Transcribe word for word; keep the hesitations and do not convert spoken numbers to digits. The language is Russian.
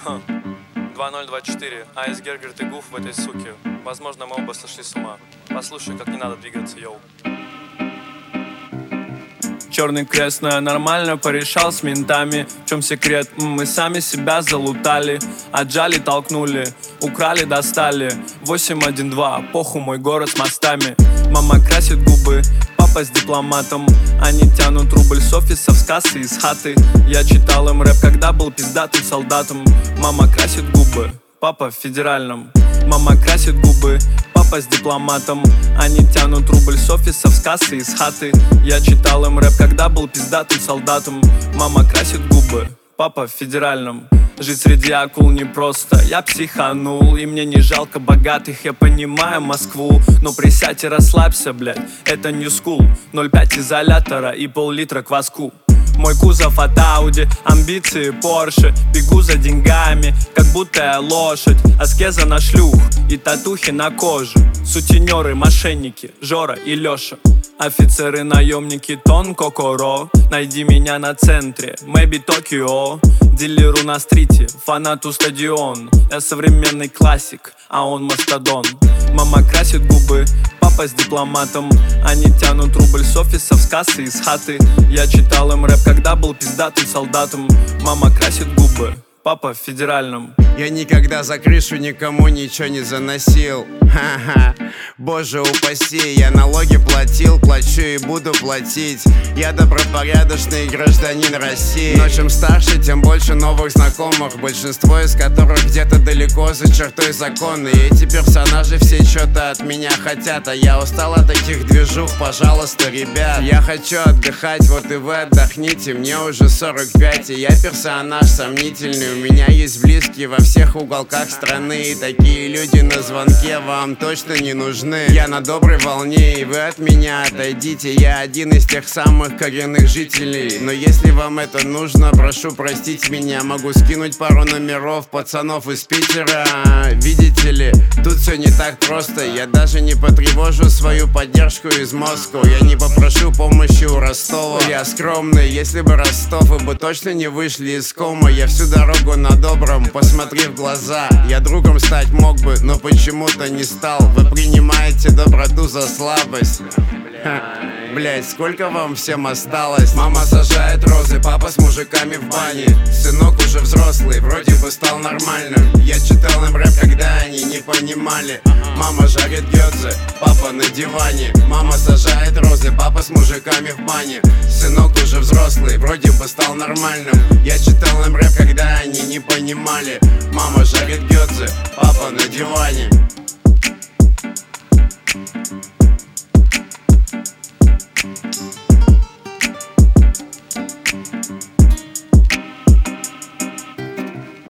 два ноль два четыре. Айсбергер, ты гуф в этой суке. Возможно, мы оба сошли с ума. Послушай, как не надо двигаться, йоу. Черный крест, но я нормально порешал с ментами. В чем секрет? Мы сами себя залутали. Отжали, толкнули, украли, достали. восемь один два, похуй мой город с мостами. Мама красит губы, папа с дипломатом. Они тянут рубль с офисов, с кассы, из хаты. Я читал им рэп, когда был пиздатым солдатом. Мама красит губы, папа в федеральном. Мама красит губы, папа с дипломатом. Они тянут рубль с офисов, с кассы, из хаты. Я читал им рэп, когда был пиздатым солдатом. Мама красит губы, папа в федеральном. Жить среди акул непросто, я психанул. И мне не жалко богатых, я понимаю Москву. Но присядь и расслабься, блядь, это не скул. ноль пять изолятора и пол-литра кваску. Мой кузов от Ауди, амбиции Порше. Бегу за деньгами, как будто я лошадь. Аскеза на шлюх и татухи на коже. Сутенеры, мошенники, Жора и Леша. Офицеры, наемники, Тон, Кокоро. Найди меня на центре, maybe Токио. Дилеру на стрите, фанату стадион. Я современный классик, а он мастодон. Мама красит губы, папа с дипломатом. Они тянут рубль с офисов, с кассы, из хаты. Я читал им рэп, когда был пиздатым солдатом. Мама красит губы, папа в федеральном. Я никогда за крышу никому ничего не заносил. Ха-ха, боже упаси. Я налоги платил, плачу и буду платить. Я добропорядочный гражданин России. Но чем старше, тем больше новых знакомых. Большинство из которых где-то далеко за чертой закона. И эти персонажи все что-то от меня хотят. А я устал от таких движух, пожалуйста, ребят. Я хочу отдыхать, вот и вы отдохните. Мне уже сорок пять, и я персонаж сомнительный. У меня есть близкие во всех уголках страны. И такие люди на звонке вам точно не нужны. Я на доброй волне, и вы от меня отойдите. Я один из тех самых коренных жителей. Но если вам это нужно, прошу простить меня. Могу скинуть пару номеров пацанов из Питера. Видите ли, тут все не так просто. Я даже не потревожу свою поддержку из Москвы. Я не попрошу помощи у Ростова. Я скромный, если бы Ростов, вы бы точно не вышли из кома. Я всю дорогу на добром, посмотри в глаза. Я другом стать мог бы, но почему-то не стал. Вы принимаете доброту за слабость. Блять, сколько вам всем осталось? Мама сажает розы, папа с мужиками в бане. Сынок уже взрослый, вроде бы стал нормальным. Я читал им рэп, когда они не понимали. Мама жарит гёдзе, папа на диване. Мама сажает розы, папа с мужиками в бане. Сынок уже взрослый, вроде бы стал нормальным. Я читал им рэп, когда они не понимали. Мама жарит гёдзе, папа на диване.